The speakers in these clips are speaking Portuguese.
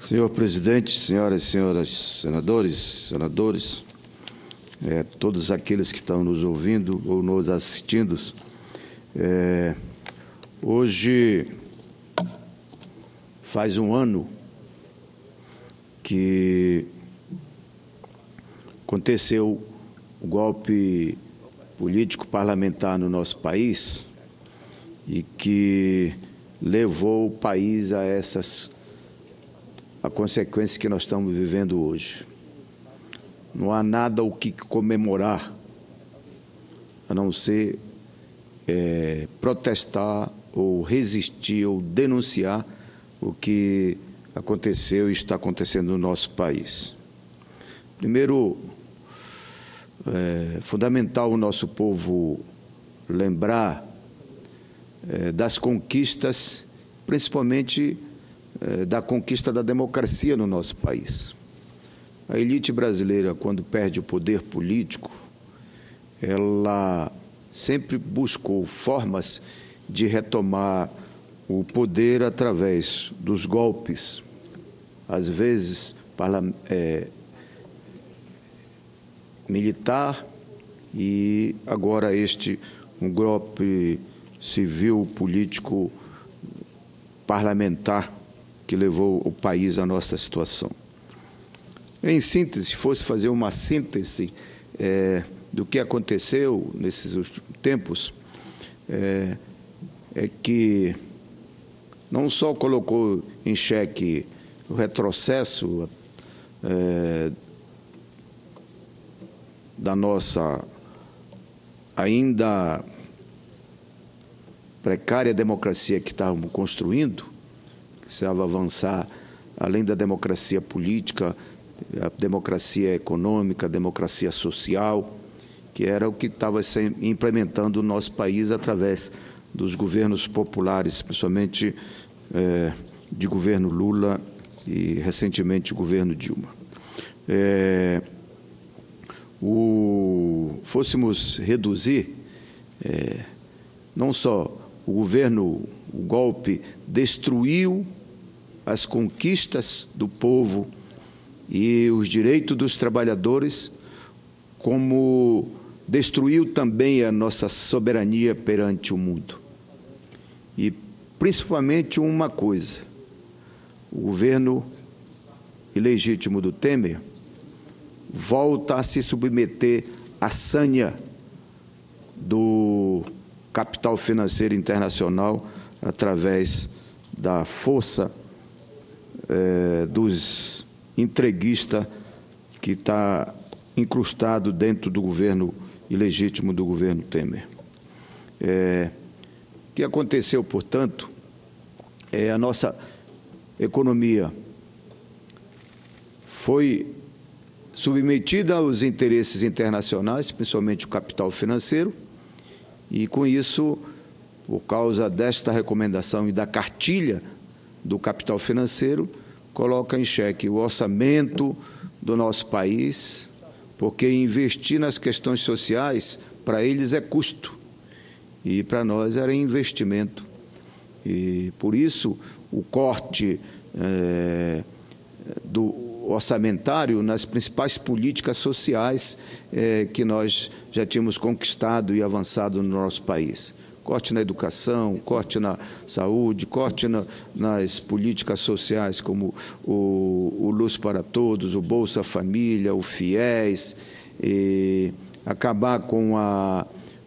Senhor presidente, senhoras e senhores senadores, todos aqueles que estão nos ouvindo ou nos assistindo, hoje faz um ano que aconteceu o golpe político parlamentar no nosso país e que levou o país a consequências que nós estamos vivendo hoje. Não há nada o que comemorar, a não ser protestar ou resistir ou denunciar o que aconteceu e está acontecendo no nosso país. Primeiro, é fundamental o nosso povo lembrar das conquistas, principalmente da conquista da democracia no nosso país. A elite brasileira, quando perde o poder político, ela sempre buscou formas de retomar o poder através dos golpes, às vezes militar e agora um golpe civil, político, parlamentar que levou o país à nossa situação. Em síntese, se fosse fazer uma síntese do que aconteceu nesses tempos, é que não só colocou em xeque o retrocesso da nossa ainda precária democracia que estávamos construindo, que precisava avançar além da democracia política, a democracia econômica, a democracia social, que era o que estava implementando o nosso país através dos governos populares, principalmente de governo Lula e, recentemente, o governo Dilma. Fôssemos reduzir, não só o golpe destruiu as conquistas do povo e os direitos dos trabalhadores, como destruiu também a nossa soberania perante o mundo. E, principalmente, uma coisa: o governo ilegítimo do Temer volta a se submeter à sanha do capital financeiro internacional através da força dos entreguistas que está incrustado dentro do governo ilegítimo do governo Temer. O que aconteceu, portanto, a nossa economia foi submetida aos interesses internacionais, principalmente o capital financeiro, e com isso, por causa desta recomendação e da cartilha do capital financeiro, coloca em xeque o orçamento do nosso país, porque investir nas questões sociais, para eles é custo, e para nós era investimento. E, por isso, o corte do orçamentário nas principais políticas sociais que nós já tínhamos conquistado e avançado no nosso país. Corte na educação, corte na saúde, corte nas políticas sociais como o Luz para Todos, o Bolsa Família, o FIES, e acabar com a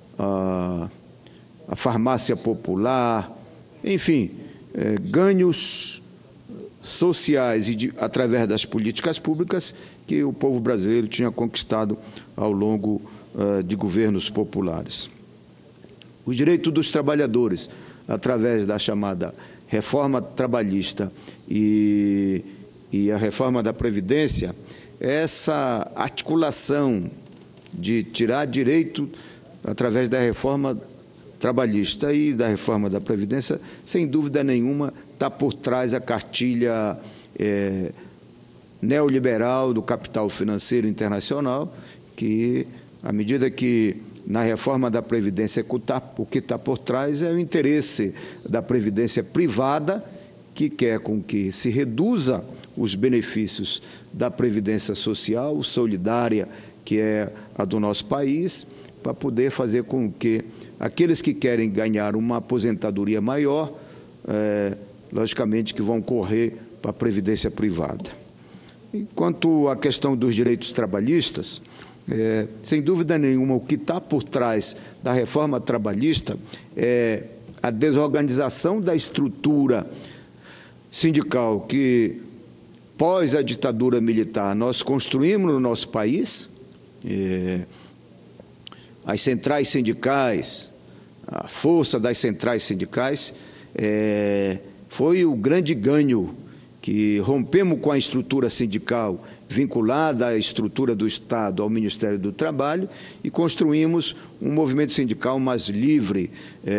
farmácia popular, enfim, ganhos sociais através das políticas públicas que o povo brasileiro tinha conquistado ao longo de governos populares. Os direitos dos trabalhadores, através da chamada reforma trabalhista e a reforma da Previdência, essa articulação de tirar direito através da reforma trabalhista e da reforma da Previdência, sem dúvida nenhuma, está por trás a cartilha neoliberal do capital financeiro internacional, que, à medida que na reforma da Previdência o que está por trás é o interesse da Previdência privada, que quer com que se reduza os benefícios da Previdência Social solidária, que é a do nosso país, para poder fazer com que aqueles que querem ganhar uma aposentadoria maior, logicamente que vão correr para a Previdência privada. Quanto à questão dos direitos trabalhistas, sem dúvida nenhuma, o que está por trás da reforma trabalhista é a desorganização da estrutura sindical que, pós a ditadura militar, nós construímos no nosso país. As centrais sindicais, a força das centrais sindicais, foi o grande ganho, que rompemos com a estrutura sindical vinculada à estrutura do Estado, ao Ministério do Trabalho, e construímos um movimento sindical mais livre,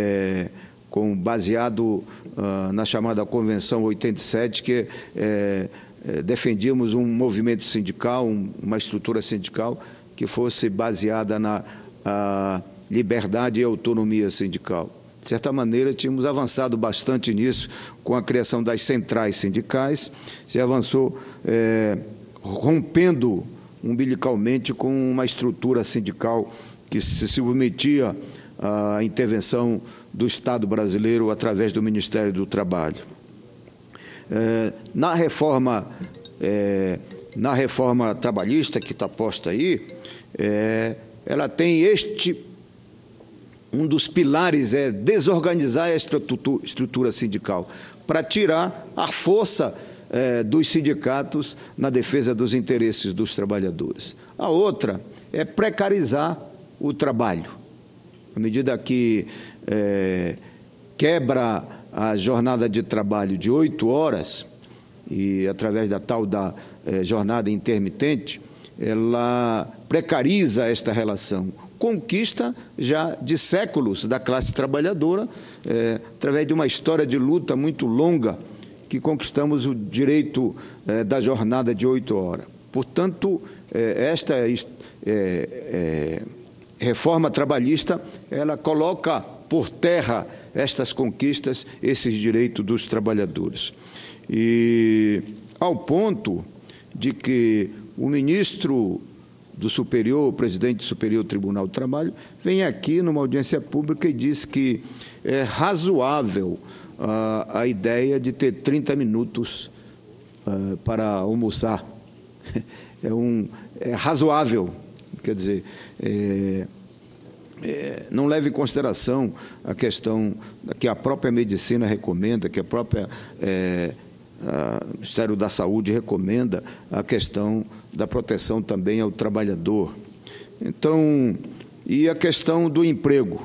baseado na chamada Convenção 87, que defendíamos um movimento sindical, uma estrutura sindical que fosse baseada na liberdade e autonomia sindical. De certa maneira, tínhamos avançado bastante nisso com a criação das centrais sindicais, se avançou rompendo umbilicalmente com uma estrutura sindical que se submetia à intervenção do Estado brasileiro através do Ministério do Trabalho. Na reforma trabalhista que está posta aí, ela tem um dos pilares é desorganizar a estrutura sindical, para tirar a força dos sindicatos na defesa dos interesses dos trabalhadores. A outra é precarizar o trabalho. À medida que quebra a jornada de trabalho de 8 horas, e através da tal da jornada intermitente, ela precariza esta relação, conquista já de séculos da classe trabalhadora, através de uma história de luta muito longa, que conquistamos o direito da jornada de 8 horas. Portanto, esta reforma trabalhista, ela coloca por terra estas conquistas, esses direitos dos trabalhadores. E ao ponto de que o ministro do Superior, o presidente do Superior Tribunal do Trabalho, vem aqui numa audiência pública e diz que é razoável a ideia de ter 30 minutos para almoçar. É razoável, quer dizer, não leva em consideração a questão que a própria medicina recomenda, que a própria Ministério da Saúde recomenda, a questão da proteção também ao trabalhador. Então, e a questão do emprego.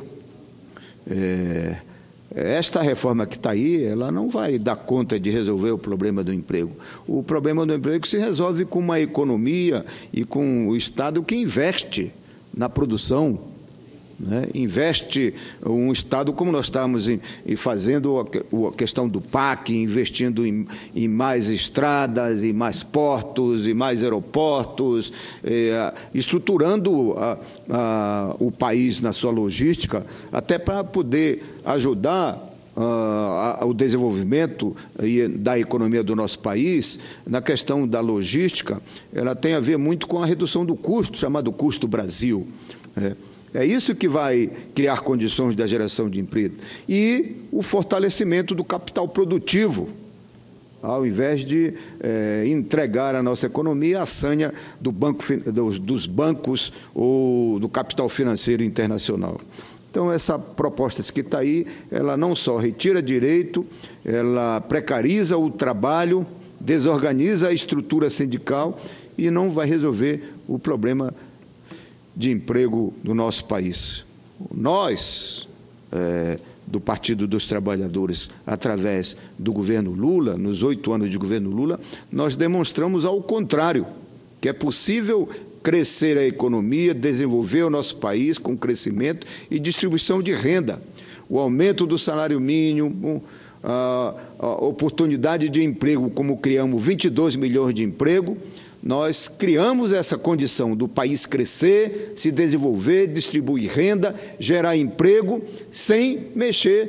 Esta reforma que está aí, ela não vai dar conta de resolver o problema do emprego. O problema do emprego se resolve com uma economia e com o Estado que investe na produção, né? Investe um Estado como nós estamos fazendo a questão do PAC, investindo em mais estradas, em mais portos, em mais aeroportos, estruturando o país na sua logística, até para poder ajudar o desenvolvimento da economia do nosso país. Na questão da logística, ela tem a ver muito com a redução do custo, chamado custo Brasil. É isso que vai criar condições da geração de emprego. E o fortalecimento do capital produtivo, ao invés de entregar a nossa economia à sanha dos bancos ou do capital financeiro internacional. Então, essa proposta que está aí, ela não só retira direito, ela precariza o trabalho, desorganiza a estrutura sindical e não vai resolver o problema de emprego do nosso país. Nós, do Partido dos Trabalhadores, através do governo Lula, nos 8 anos de governo Lula, nós demonstramos ao contrário, que é possível crescer a economia, desenvolver o nosso país com crescimento e distribuição de renda. O aumento do salário mínimo, a oportunidade de emprego, como criamos 22 milhões de emprego, nós criamos essa condição do país crescer, se desenvolver, distribuir renda, gerar emprego, sem mexer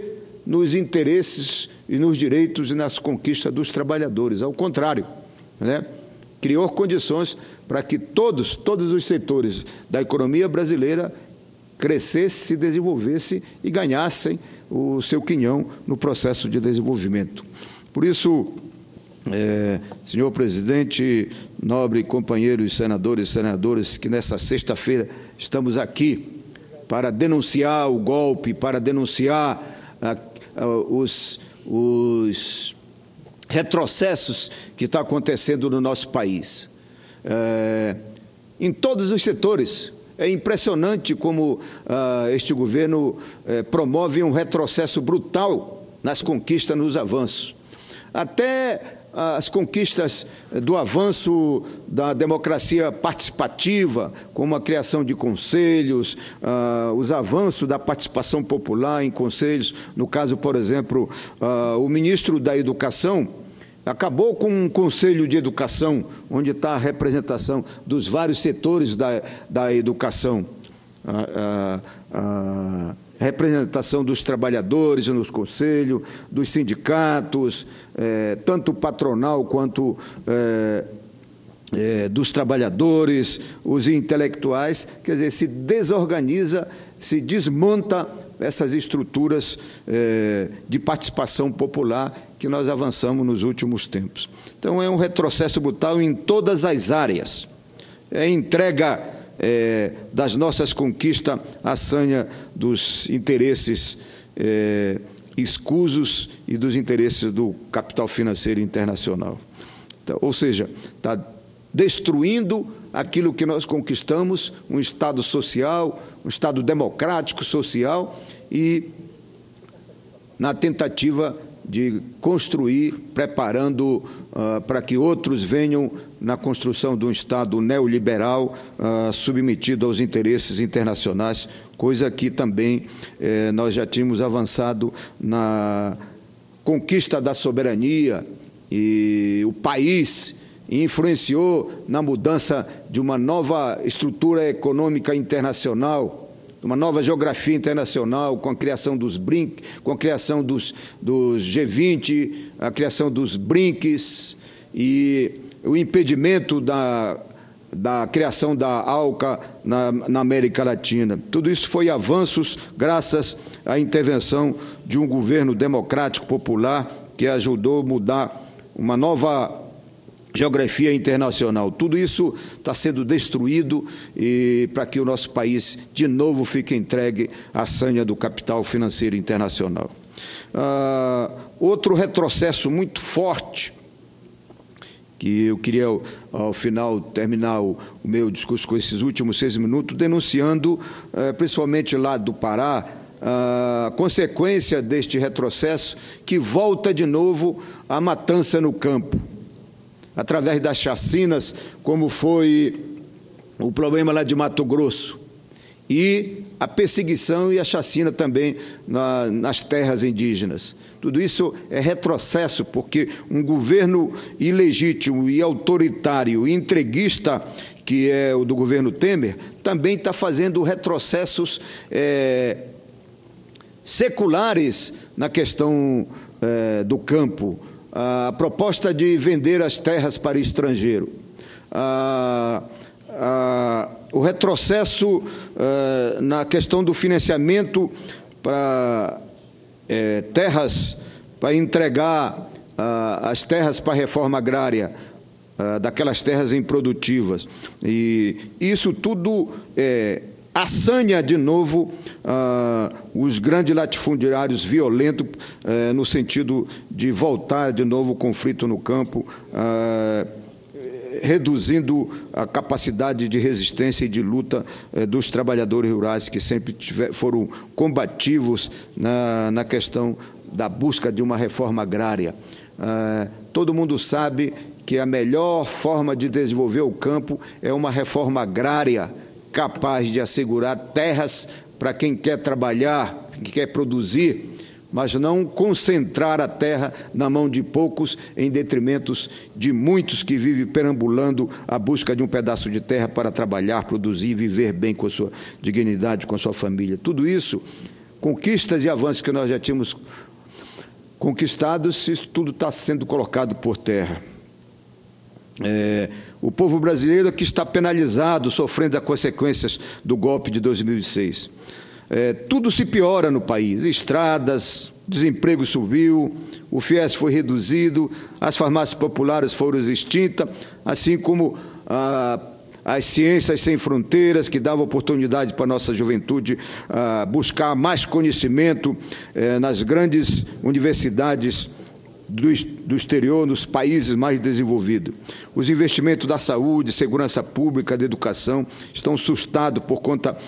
nos interesses e nos direitos e nas conquistas dos trabalhadores. Ao contrário, né? Criou condições para que todos os setores da economia brasileira crescessem, se desenvolvessem e ganhassem o seu quinhão no processo de desenvolvimento. Por isso, senhor presidente, nobre companheiros senadores e senadoras, que nessa sexta-feira estamos aqui para denunciar o golpe, para denunciar os retrocessos que estão acontecendo no nosso país. Em todos os setores. É impressionante como este governo promove um retrocesso brutal nas conquistas, nos avanços. Até as conquistas do avanço da democracia participativa, como a criação de conselhos, os avanços da participação popular em conselhos. No caso, por exemplo, o ministro da Educação acabou com um conselho de educação, onde está a representação dos vários setores da educação. A representação dos trabalhadores nos conselhos, dos sindicatos, tanto patronal quanto dos trabalhadores, os intelectuais. Quer dizer, se desorganiza, se desmonta essas estruturas de participação popular que nós avançamos nos últimos tempos. Então, é um retrocesso brutal em todas as áreas. É entrega das nossas conquistas à sanha dos interesses escusos e dos interesses do capital financeiro internacional. Então, ou seja, está destruindo aquilo que nós conquistamos, um Estado social, um Estado democrático, social, e na tentativa de construir, preparando para que outros venham na construção de um Estado neoliberal submetido aos interesses internacionais, coisa que também nós já tínhamos avançado na conquista da soberania, e o país influenciou na mudança de uma nova estrutura econômica internacional, uma nova geografia internacional, com a criação dos BRICS, com a criação dos G20, a criação dos BRICS e o impedimento da criação da ALCA na América Latina. Tudo isso foi avanços graças à intervenção de um governo democrático popular que ajudou a mudar uma nova geografia internacional. Tudo isso está sendo destruído para que o nosso país, de novo, fique entregue à sanha do capital financeiro internacional. Outro retrocesso muito forte, que eu queria, ao final, terminar o meu discurso com esses últimos 6 minutos, denunciando, principalmente lá do Pará, a consequência deste retrocesso, que volta de novo a matança no campo, através das chacinas, como foi o problema lá de Mato Grosso, e a perseguição e a chacina também nas terras indígenas. Tudo isso é retrocesso, porque um governo ilegítimo e autoritário e entreguista, que é o do governo Temer, também está fazendo retrocessos seculares na questão do campo. A proposta de vender as terras para estrangeiro, o retrocesso na questão do financiamento para terras, para entregar as terras para a reforma agrária, daquelas terras improdutivas. E isso tudo assanha de novo os grandes latifundiários violentos, no sentido de voltar de novo o conflito no campo, reduzindo a capacidade de resistência e de luta dos trabalhadores rurais, que sempre foram combativos na questão da busca de uma reforma agrária. Todo mundo sabe que a melhor forma de desenvolver o campo é uma reforma agrária capaz de assegurar terras para quem quer trabalhar, quem quer produzir, mas não concentrar a terra na mão de poucos em detrimento de muitos que vivem perambulando à busca de um pedaço de terra para trabalhar, produzir e viver bem com a sua dignidade, com a sua família. Tudo isso, conquistas e avanços que nós já tínhamos conquistados, isso tudo está sendo colocado por terra. O povo brasileiro aqui está penalizado, sofrendo as consequências do golpe de 2006. Tudo se piora no país, estradas, desemprego subiu, o FIES foi reduzido, as farmácias populares foram extintas, assim como as ciências sem fronteiras, que davam oportunidade para a nossa juventude buscar mais conhecimento nas grandes universidades do exterior, nos países mais desenvolvidos. Os investimentos da saúde, segurança pública, da educação, estão assustados por conta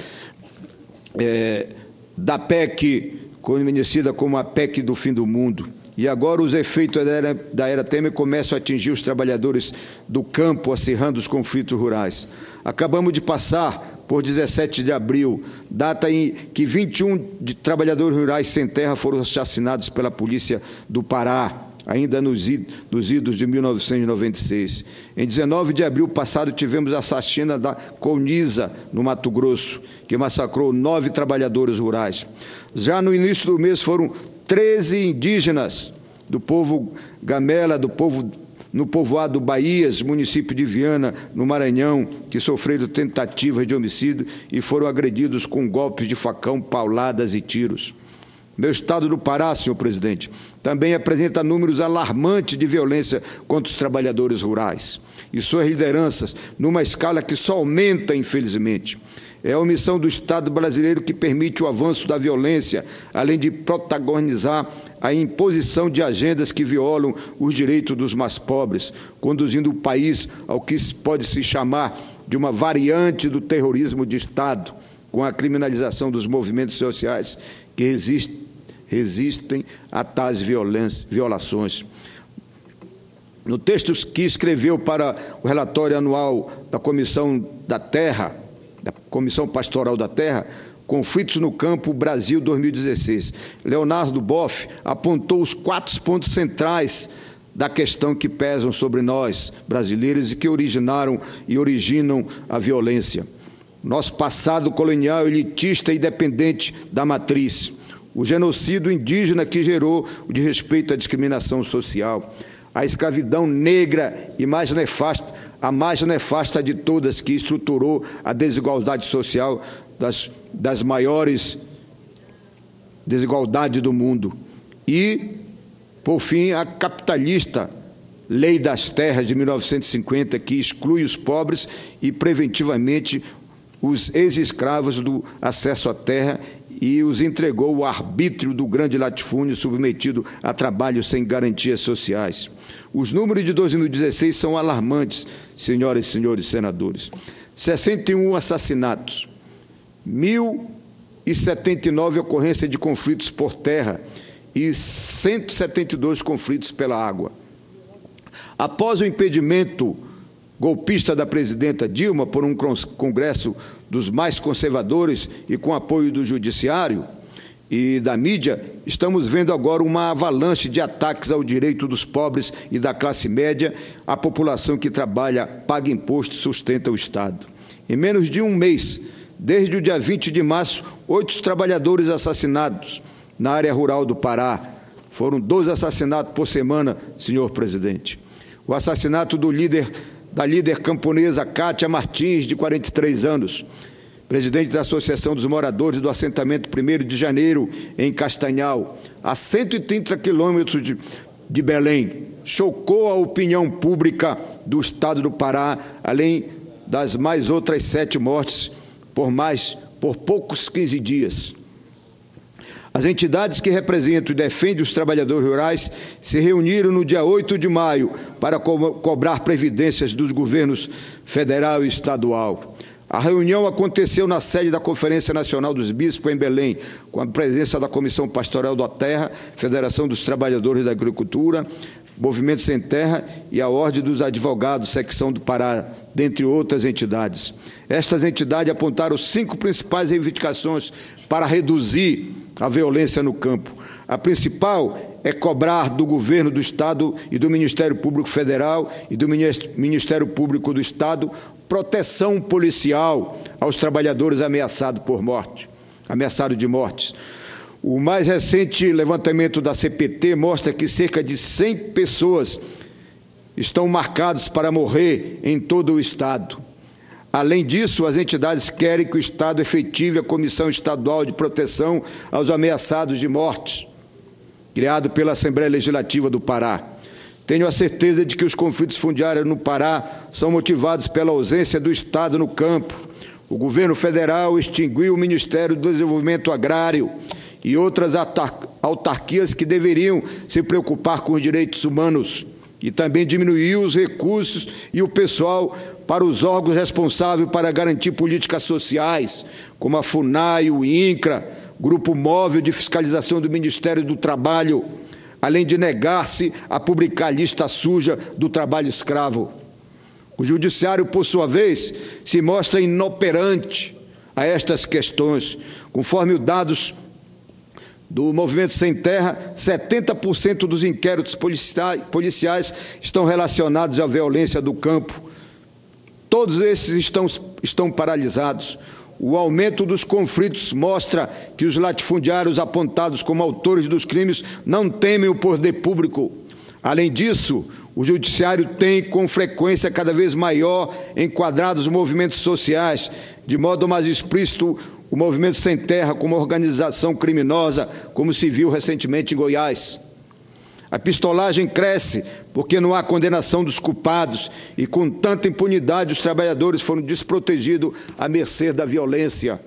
da PEC, conhecida como a PEC do fim do mundo. E agora os efeitos da era Temer começam a atingir os trabalhadores do campo, acirrando os conflitos rurais. Acabamos de passar por 17 de abril, data em que 21 trabalhadores rurais sem terra foram assassinados pela polícia do Pará, ainda nos idos de 1996. Em 19 de abril passado, tivemos a chacina da Colniza, no Mato Grosso, que massacrou 9 trabalhadores rurais. Já no início do mês foram 13 indígenas do povo Gamela, no povoado Bahias, município de Viana, no Maranhão, que sofreram tentativas de homicídio e foram agredidos com golpes de facão, pauladas e tiros. Meu estado do Pará, senhor presidente, também apresenta números alarmantes de violência contra os trabalhadores rurais e suas lideranças, numa escala que só aumenta, infelizmente. É a omissão do Estado brasileiro que permite o avanço da violência, além de protagonizar a imposição de agendas que violam os direitos dos mais pobres, conduzindo o país ao que pode se chamar de uma variante do terrorismo de Estado, com a criminalização dos movimentos sociais que resistem a tais violações. No texto que escreveu para o relatório anual da Comissão da Terra, da Comissão Pastoral da Terra, Conflitos no Campo, Brasil 2016, Leonardo Boff apontou os 4 pontos centrais da questão que pesam sobre nós, brasileiros, e que originaram e originam a violência. Nosso passado colonial, elitista e dependente da matriz, o genocídio indígena que gerou o desrespeito à discriminação social, a escravidão negra e a mais nefasta de todas, que estruturou a desigualdade social das maiores desigualdades do mundo. E, por fim, a capitalista Lei das Terras de 1950, que exclui os pobres e preventivamente os ex-escravos do acesso à terra e os entregou ao arbítrio do grande latifúndio, submetido a trabalho sem garantias sociais. Os números de 2016 são alarmantes, senhoras e senhores senadores. 61 assassinatos, 1.079 ocorrências de conflitos por terra e 172 conflitos pela água. Após o impedimento golpista da presidenta Dilma por um congresso dos mais conservadores e com apoio do judiciário e da mídia, estamos vendo agora uma avalanche de ataques ao direito dos pobres e da classe média, a população que trabalha, paga imposto e sustenta o Estado. Em menos de um mês, desde o dia 20 de março, 8 trabalhadores assassinados na área rural do Pará. Foram 12 assassinatos por semana, senhor presidente. O assassinato da líder camponesa Cátia Martins, de 43 anos, presidente da Associação dos Moradores do assentamento 1º de Janeiro, em Castanhal, a 130 quilômetros de Belém, chocou a opinião pública do Estado do Pará, além das mais outras 7 mortes por poucos 15 dias. As entidades que representam e defendem os trabalhadores rurais se reuniram no dia 8 de maio para cobrar previdências dos governos federal e estadual. A reunião aconteceu na sede da Conferência Nacional dos Bispos, em Belém, com a presença da Comissão Pastoral da Terra, Federação dos Trabalhadores da Agricultura, Movimento Sem Terra e a Ordem dos Advogados, Secção do Pará, dentre outras entidades. Estas entidades apontaram 5 principais reivindicações para reduzir a violência no campo. A principal é cobrar do governo do Estado e do Ministério Público Federal e do Ministério Público do Estado proteção policial aos trabalhadores ameaçados de mortes. O mais recente levantamento da CPT mostra que cerca de 100 pessoas estão marcadas para morrer em todo o Estado. Além disso, as entidades querem que o Estado efetive a Comissão Estadual de Proteção aos Ameaçados de Morte, criado pela Assembleia Legislativa do Pará. Tenho a certeza de que os conflitos fundiários no Pará são motivados pela ausência do Estado no campo. O governo federal extinguiu o Ministério do Desenvolvimento Agrário e outras autarquias que deveriam se preocupar com os direitos humanos, e também diminuiu os recursos e o pessoal para os órgãos responsáveis para garantir políticas sociais, como a FUNAI, o INCRA, Grupo Móvel de Fiscalização do Ministério do Trabalho, além de negar-se a publicar a lista suja do trabalho escravo. O Judiciário, por sua vez, se mostra inoperante a estas questões. Conforme os dados do Movimento Sem Terra, 70% dos inquéritos policiais estão relacionados à violência do campo. Todos esses estão paralisados. O aumento dos conflitos mostra que os latifundiários apontados como autores dos crimes não temem o poder público. Além disso, o Judiciário tem, com frequência cada vez maior, enquadrado os movimentos sociais, de modo mais explícito o Movimento Sem Terra como organização criminosa, como se viu recentemente em Goiás. A pistolagem cresce porque não há condenação dos culpados e, com tanta impunidade, os trabalhadores foram desprotegidos à mercê da violência.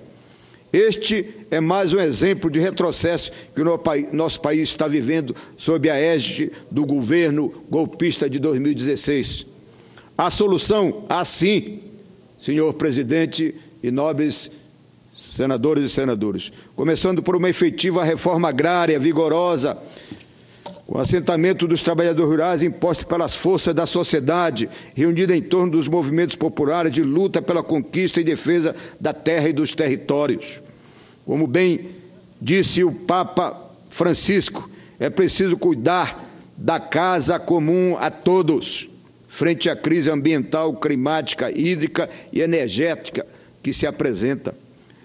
Este é mais um exemplo de retrocesso que o nosso país está vivendo sob a égide do governo golpista de 2016. A solução, assim, senhor presidente e nobres senadores e senadoras, começando por uma efetiva reforma agrária vigorosa, com o assentamento dos trabalhadores rurais imposto pelas forças da sociedade, reunida em torno dos movimentos populares de luta pela conquista e defesa da terra e dos territórios. Como bem disse o Papa Francisco, é preciso cuidar da casa comum a todos, frente à crise ambiental, climática, hídrica e energética que se apresenta.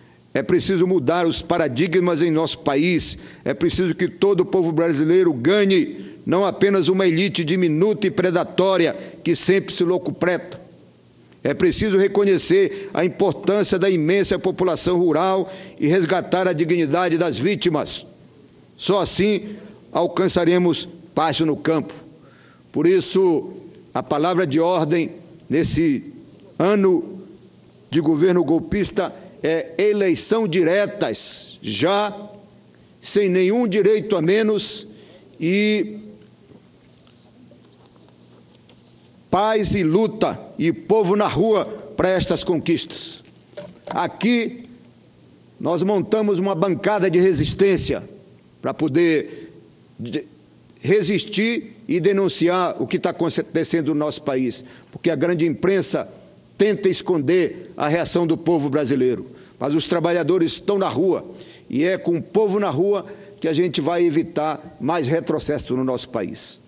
É preciso mudar os paradigmas em nosso país, é preciso que todo o povo brasileiro ganhe, não apenas uma elite diminuta e predatória que sempre se locupreta. É preciso reconhecer a importância da imensa população rural e resgatar a dignidade das vítimas. Só assim alcançaremos paz no campo. Por isso, a palavra de ordem nesse ano de governo golpista é eleição diretas, já sem nenhum direito a menos, e paz e luta e povo na rua para estas conquistas. Aqui nós montamos uma bancada de resistência para poder resistir e denunciar o que está acontecendo no nosso país, porque a grande imprensa tenta esconder a reação do povo brasileiro, mas os trabalhadores estão na rua, e é com o povo na rua que a gente vai evitar mais retrocesso no nosso país.